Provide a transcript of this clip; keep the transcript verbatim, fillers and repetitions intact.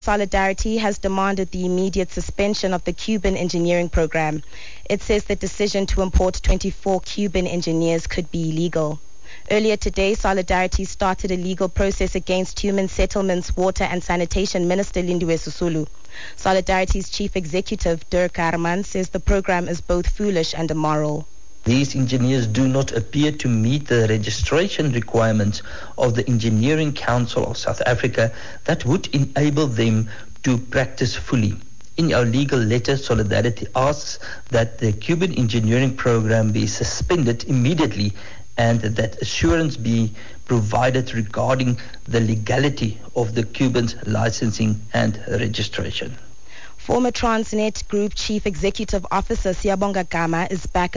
Solidarity has demanded the immediate suspension of the Cuban engineering program. It says the decision to import twenty-four Cuban engineers could be illegal. Earlier today, Solidarity started a legal process against Human Settlements, Water and Sanitation Minister Lindiwe Sisulu. Solidarity's chief executive, Dirk Herman, says the program is both foolish and immoral. These engineers do not appear to meet the registration requirements of the Engineering Council of South Africa that would enable them to practice fully. In our legal letter, Solidarity asks that the Cuban engineering program be suspended immediately and that assurance be provided regarding the legality of the Cubans' licensing and registration. Former Transnet Group Chief Executive Officer Siyabonga Gama is back